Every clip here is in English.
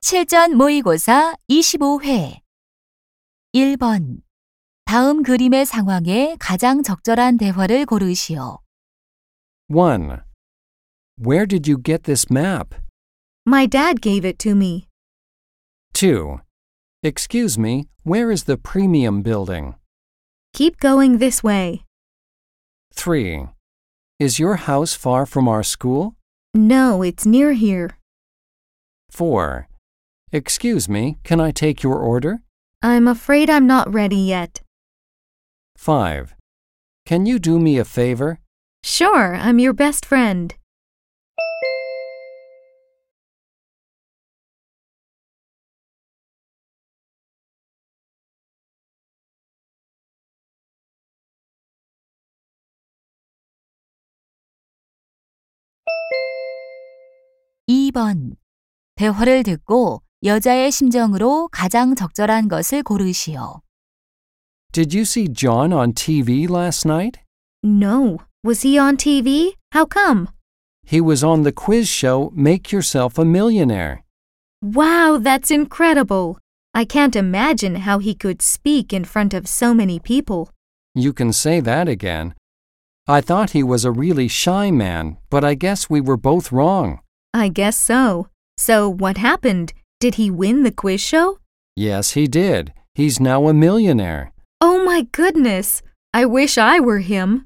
실전 모의고사 25회 1번 다음 그림의 상황에 가장 적절한 대화를 고르시오. 1. Where did you get this map? My dad gave it to me. 2. Excuse me, where is the premium building? Keep going this way. 3. Is your house far from our school? No, it's near here. 4. Excuse me, can I take your order? I'm afraid I'm not ready yet. 5. Can you do me a favor? Sure, I'm your best friend. (2번) 대화를 듣고 여자의 심정으로 가장 적절한 것을 고르시오. Did you see John on TV last night? No. Was he on TV? How come? He was on the quiz show Make Yourself a Millionaire. Wow, that's incredible. I can't imagine how he could speak in front of so many people. You can say that again. I thought he was a really shy man, but I guess we were both wrong. I guess so. So what happened? Did he win the quiz show? Yes, he did. He's now a millionaire. Oh my goodness. I wish I were him.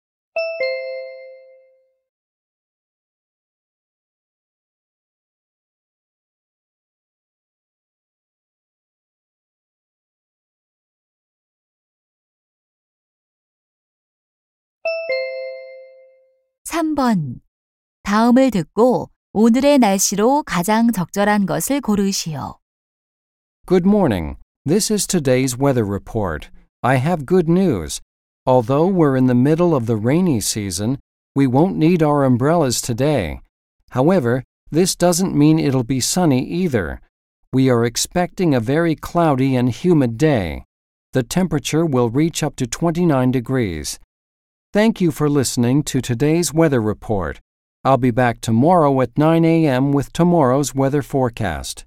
(3번) 다음을 듣고 오늘의 날씨로 가장 적절한 것을 고르시오. Good morning. This is today's weather report. I have good news. Although we're in the middle of the rainy season, we won't need our umbrellas today. However, this doesn't mean it'll be sunny either. We are expecting a very cloudy and humid day. The temperature will reach up to 29 degrees. Thank you for listening to today's weather report. I'll be back tomorrow at 9 a.m. with tomorrow's weather forecast.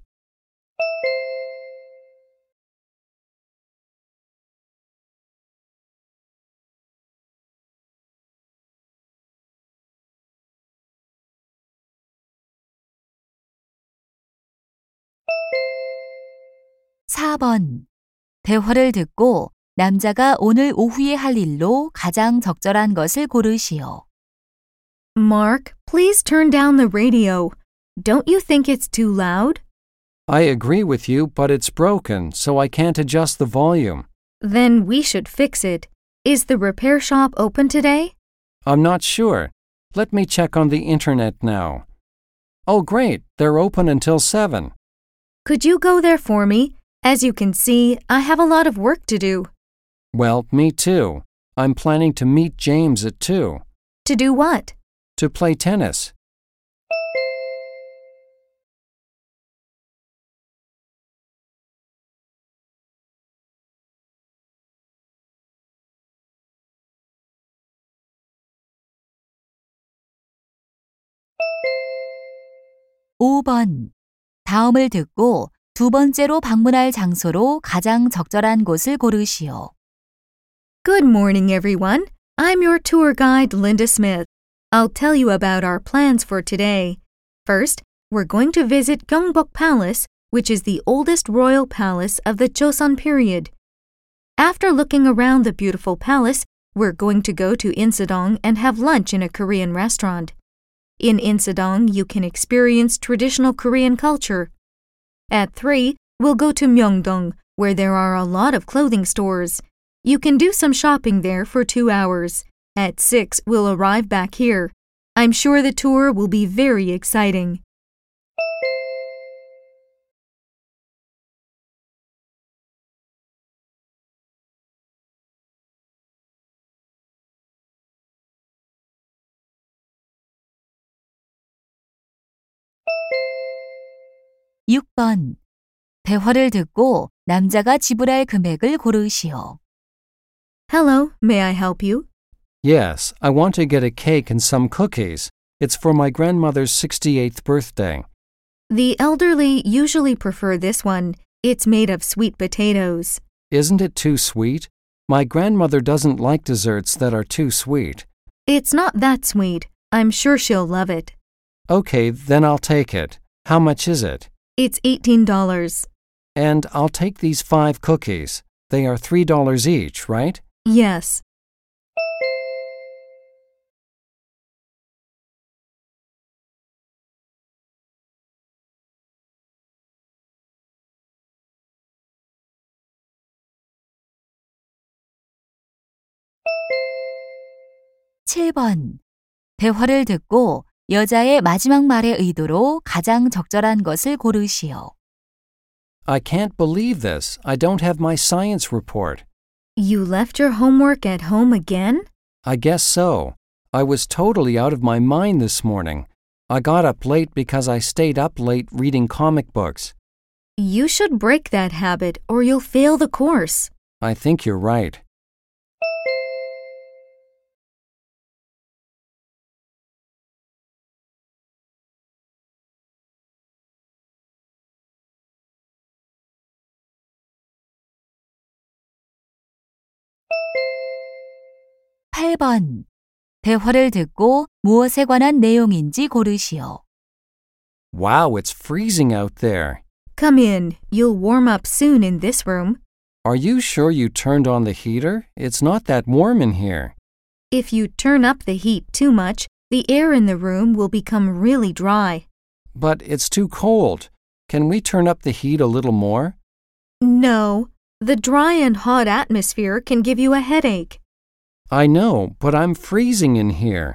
(4번) 대화를 듣고 남자가 오늘 오후에 할 일로 가장 적절한 것을 고르시오. Mark, please turn down the radio. Don't you think it's too loud? I agree with you, but it's broken, so I can't adjust the volume. Then we should fix it. Is the repair shop open today? I'm not sure. Let me check on the internet now. Oh, great. They're open until 7. Could you go there for me? As you can see, I have a lot of work to do. Well, me too. I'm planning to meet James at 2. To do what? To play tennis. (5번) 다음을 듣고 두 번째로 방문할 장소로 가장 적절한 곳을 고르시오. Good morning, everyone. I'm your tour guide, Linda Smith. I'll tell you about our plans for today. First, we're going to visit Gyeongbok Palace, which is the oldest royal palace of the Joseon period. After looking around the beautiful palace, we're going to go to Insadong and have lunch in a Korean restaurant. In Insadong, you can experience traditional Korean culture. At 3, we'll go to Myeongdong, where there are a lot of clothing stores. You can do some shopping there for 2 hours. At 6, we'll arrive back here. I'm sure the tour will be very exciting. (6번) 대화를 듣고 남자가 지불할 금액을 고르시오. Hello, may I help you? Yes, I want to get a cake and some cookies. It's for my grandmother's 68th birthday. The elderly usually prefer this one. It's made of sweet potatoes. Isn't it too sweet? My grandmother doesn't like desserts that are too sweet. It's not that sweet. I'm sure she'll love it. Okay, then I'll take it. How much is it? It's $18. And I'll take these 5 cookies. They are $3 each, right? Yes. (7번) 대화를 듣고 여자의 마지막 말의 의도로 가장 적절한 것을 고르시오. I can't believe this. I don't have my science report. You left your homework at home again? I guess so. I was totally out of my mind this morning. I got up late because I stayed up late reading comic books. You should break that habit or you'll fail the course. I think you're right. (8번) 대화를 듣고 무엇에 관한 내용인지 고르시오. Wow, it's freezing out there. Come in. You'll warm up soon in this room. Are you sure you turned on the heater? It's not that warm in here. If you turn up the heat too much, the air in the room will become really dry. But it's too cold. Can we turn up the heat a little more? No, the dry and hot atmosphere can give you a headache. I know, but I'm freezing in here.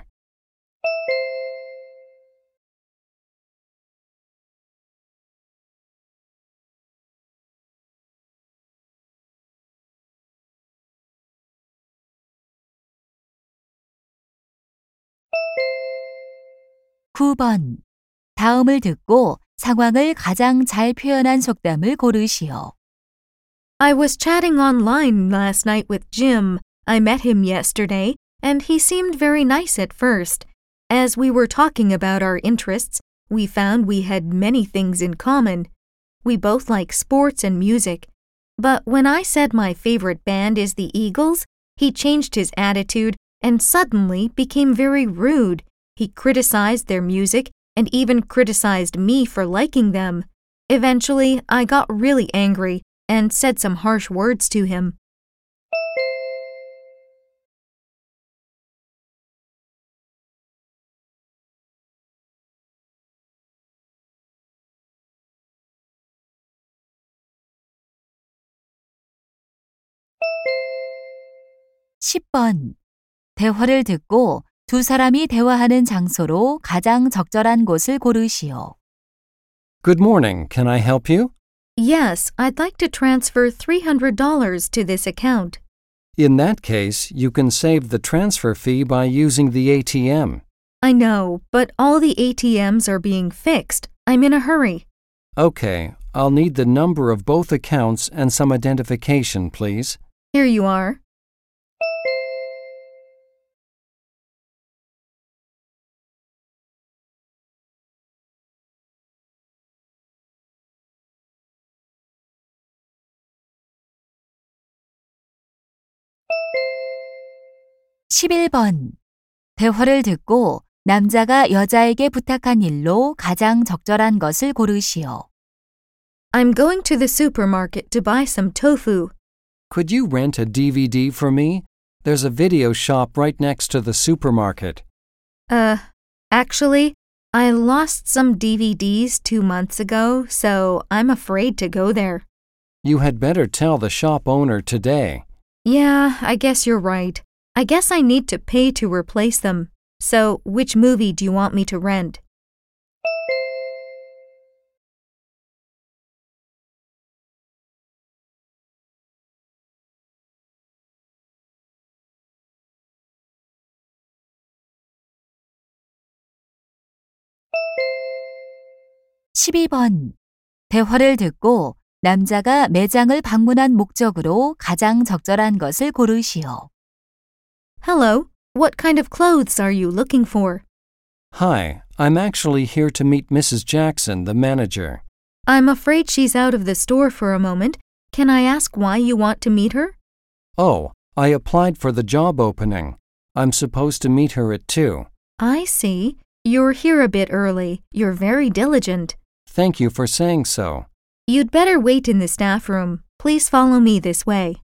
(9번) 다음을 듣고 상황을 가장 잘 표현한 속담을 고르시오. I was chatting online last night with Jim. I met him yesterday, and he seemed very nice at first. As we were talking about our interests, we found we had many things in common. We both like sports and music. But when I said my favorite band is the Eagles, he changed his attitude and suddenly became very rude. He criticized their music and even criticized me for liking them. Eventually, I got really angry and said some harsh words to him. (10번) 대화를 듣고 두 사람이 대화하는 장소로 가장 적절한 곳을 고르시오. Good morning. Can I help you? Yes, I'd like to transfer $300 to this account. In that case, you can save the transfer fee by using the ATM. I know, but all the ATMs are being fixed. I'm in a hurry. Okay, I'll need the number of both accounts and some identification, please. Here you are. (11번) 대화를 듣고 남자가 여자에게 부탁한 일로 가장 적절한 것을 고르시오. I'm going to the supermarket to buy some tofu. Could you rent a DVD for me? There's a video shop right next to the supermarket. Actually, I lost some DVDs 2 months ago, so I'm afraid to go there. You had better tell the shop owner today. Yeah, I guess you're right. I guess I need to pay to replace them. So, which movie do you want me to rent? (12번) 대화를 듣고 남자가 매장을 방문한 목적으로 가장 적절한 것을 고르시오. Hello, what kind of clothes are you looking for? Hi, I'm actually here to meet Mrs. Jackson, the manager. I'm afraid she's out of the store for a moment. Can I ask why you want to meet her? Oh, I applied for the job opening. I'm supposed to meet her at 2. I see. You're here a bit early. You're very diligent. Thank you for saying so. You'd better wait in the staff room. Please follow me this way.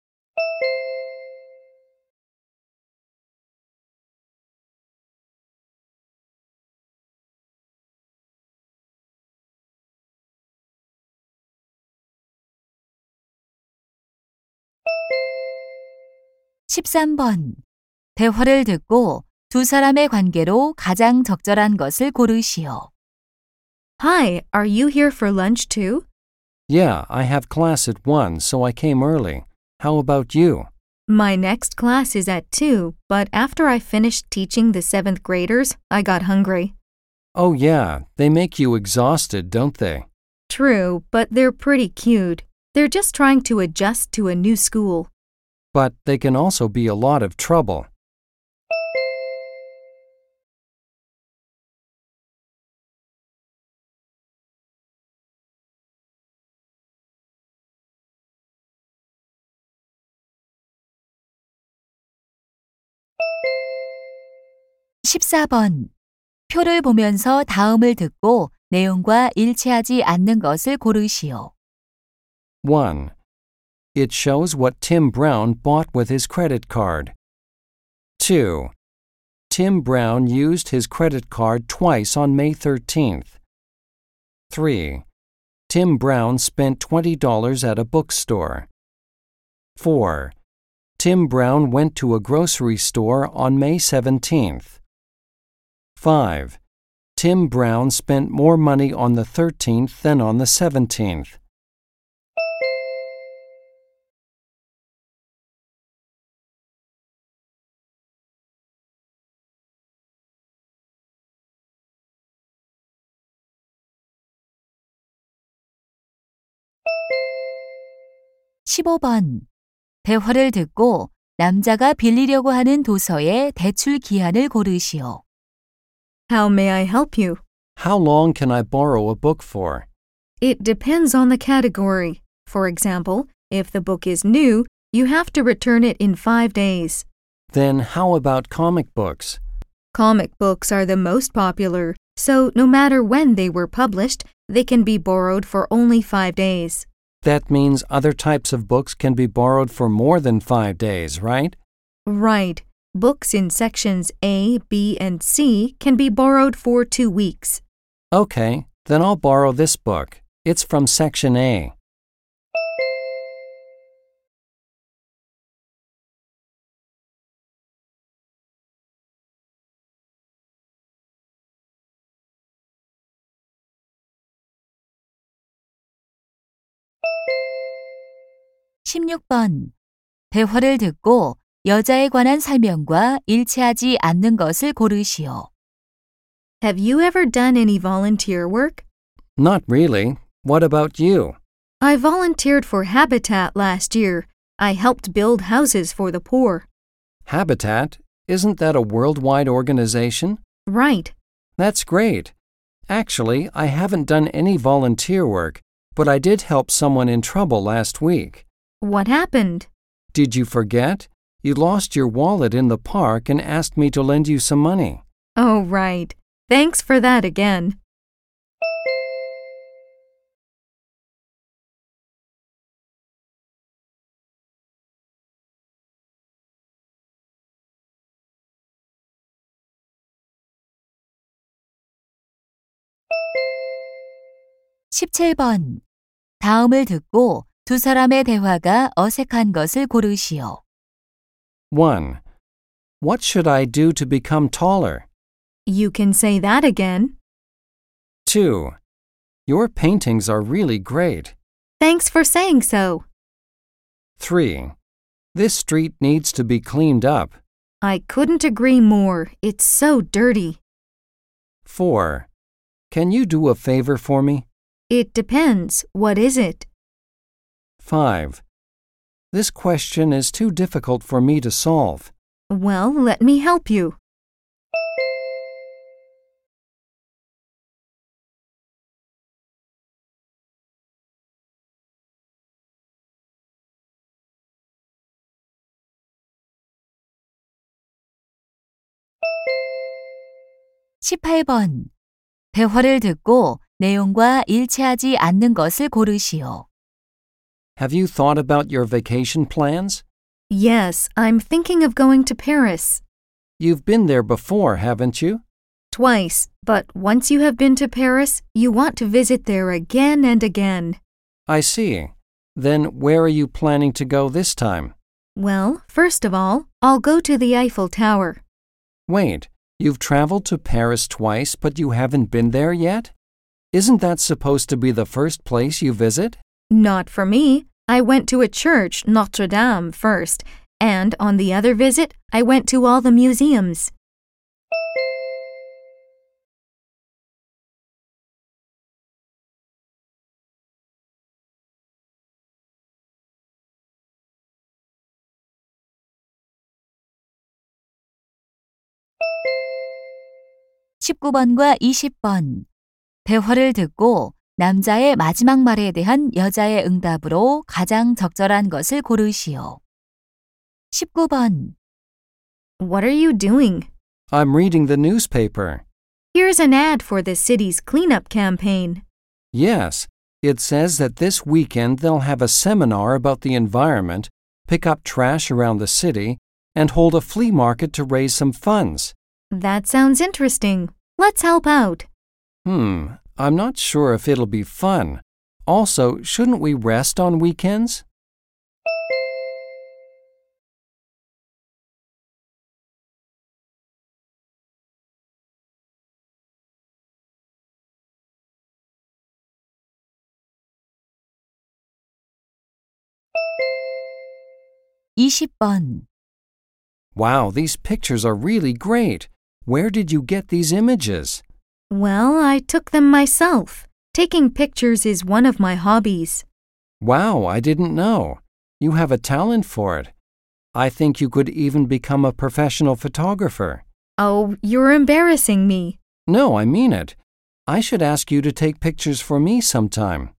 (13번) 대화를 듣고 두 사람의 관계로 가장 적절한 것을 고르시오. Hi, are you here for lunch too? Yeah, I have class at 1, so I came early. How about you? My next class is at 2, but after I finished teaching the 7th graders, I got hungry. Oh yeah, they make you exhausted, don't they? True, but they're pretty cute. They're just trying to adjust to a new school. But they can also be a lot of trouble. (14번) 표를 보면서 다음을 듣고 내용과 일치하지 않는 것을 고르시오. 1. It shows what Tim Brown bought with his credit card. 2. Tim Brown used his credit card twice on May 13th. 3. Tim Brown spent $20 at a bookstore. 4. Tim Brown went to a grocery store on May 17th. 5. Tim Brown spent more money on the 13th than on the 17th. (15번) 대화를 듣고 남자가 빌리려고 하는 도서의 대출 기한을 고르시오. How may I help you? How long can I borrow a book for? It depends on the category. For example, if the book is new, you have to return it in 5 days. Then how about comic books? Comic books are the most popular, so no matter when they were published, they can be borrowed for only 5 days. That means other types of books can be borrowed for more than 5 days, right? Right. Books in sections A, B, and C can be borrowed for 2 weeks. Okay, then I'll borrow this book. It's from section A. (16번) 대화를 듣고 여자에 관한 설명과 일치하지 않는 것을 고르시오. Have you ever done any volunteer work? Not really. What about you? I volunteered for Habitat last year. I helped build houses for the poor. Habitat? Isn't that a worldwide organization? Right. That's great. Actually, I haven't done any volunteer work, but I did help someone in trouble last week. What happened? Did you forget? You lost your wallet in the park and asked me to lend you some money. Oh, right. Thanks for that again. (17번) 다음을 듣고 두 사람의 대화가 어색한 것을 고르시오. 1. What should I do to become taller? You can say that again. 2. Your paintings are really great. Thanks for saying so. 3. This street needs to be cleaned up. I couldn't agree more. It's so dirty. 4. Can you do a favor for me? It depends. What is it? 5. This question is too difficult for me to solve. Well, let me help you. 18번. 대화를 듣고 내용과 일치하지 않는 것을 고르시오. Have you thought about your vacation plans? Yes, I'm thinking of going to Paris. You've been there before, haven't you? Twice, but once you have been to Paris, you want to visit there again and again. I see. Then where are you planning to go this time? Well, first of all, I'll go to the Eiffel Tower. Wait, you've traveled to Paris twice, but you haven't been there yet? Isn't that supposed to be the first place you visit? Not for me. I went to a church, Notre Dame, first, and on the other visit, I went to all the museums. (19번과 20번) 대화를 듣고 남자의 마지막 말에 대한 여자의 응답으로 가장 적절한 것을 고르시오. 19번. What are you doing? I'm reading the newspaper. Here's an ad for the city's cleanup campaign. Yes, it says that this weekend they'll have a seminar about the environment, pick up trash around the city, and hold a flea market to raise some funds. That sounds interesting. Let's help out. I'm not sure if it'll be fun. Also, shouldn't we rest on weekends? (20번) Wow, these pictures are really great. Where did you get these images? Well, I took them myself. Taking pictures is one of my hobbies. Wow, I didn't know. You have a talent for it. I think you could even become a professional photographer. Oh, you're embarrassing me. No, I mean it. I should ask you to take pictures for me sometime.